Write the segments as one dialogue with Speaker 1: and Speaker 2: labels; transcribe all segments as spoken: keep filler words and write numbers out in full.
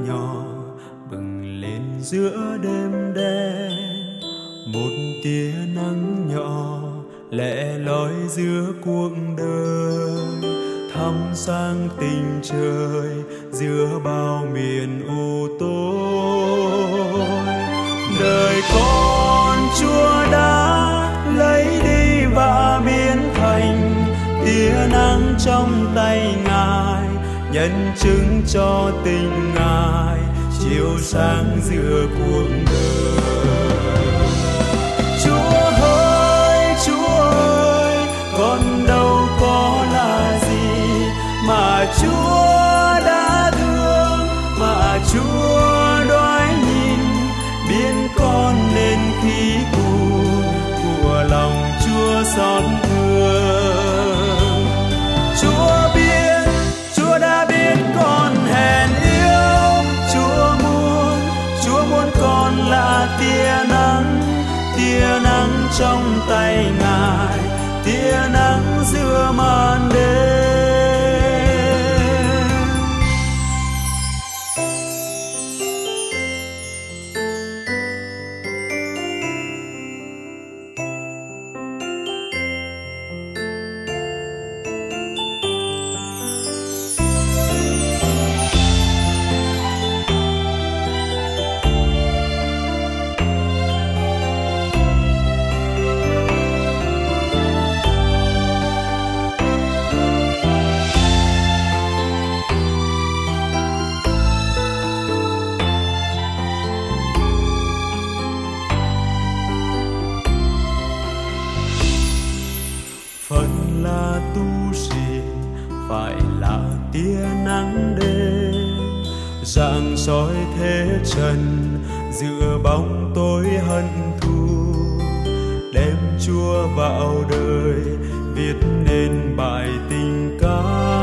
Speaker 1: nhỏ bừng lên giữa đêm đen, một tia nắng nhỏ lẻ loi giữa cuộc đời, thăm sáng tình trời giữa bao miền u tối. Đời con Chúa đã lấy đi và biến thành tia nắng trong tay Ngài, nhân chứng cho tình Ngài chiếu sáng giữa cuộc đời. Chúa ơi, Chúa ơi, con đâu có là gì mà Chúa đã thương, mà Chúa đoái nhìn, biến con nên khí cụ của lòng Chúa xót thương. Chúa biết, Chúa đã biết con hèn yếu, Chúa muốn, Chúa muốn con là tia nắng, tia nắng trong tay Ngài, tia nắng giữa màn đêm. Phận là tu sĩ phải là tia nắng đêm, rạng soi thế trần giữa bóng tối hận thù, đem Chúa vào đời viết nên bài tình ca.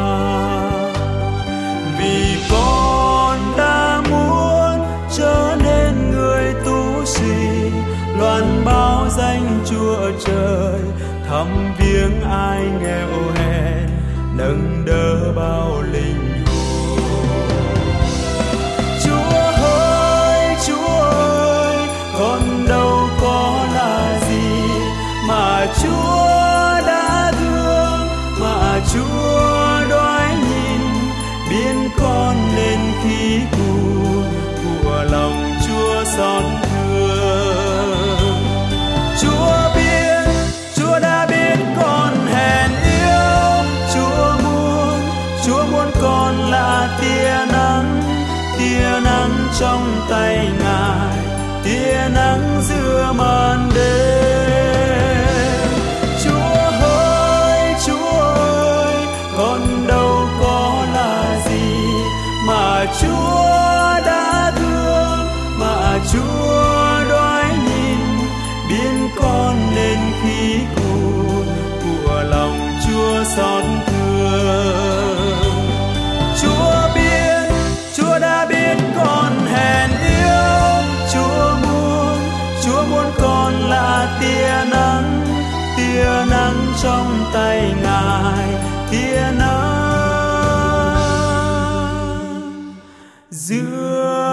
Speaker 1: Vì con đã muốn trở nên người tu sĩ, loan báo danh Chúa trời, thăm viếng ai nghèo hèn, nâng đỡ bao linh hồn. Chúa ơi, Chúa ơi, con đâu có là gì mà Chúa đã thương, mà Chúa đoái nhìn, biến con nên khí cụ của lòng Chúa xót thương. Chúa biết, Chúa đã biết con hèn yếu, Chúa muốn, Chúa muốn con là tia nắng, tia nắng trong tay Ngài, tia nắng giữa màn đêm. Chúa ơi, Chúa ơi, con đâu có là gì mà Chúa đã thương, mà Chúa đoái nhìn, biến con nên khí cụ của lòng Chúa xót thương. Chúa biết, Chúa đã biết con hèn yếu, Chúa muốn, Chúa muốn con là tia nắng, tia nắng trong tay Ngài, tia nắng giữa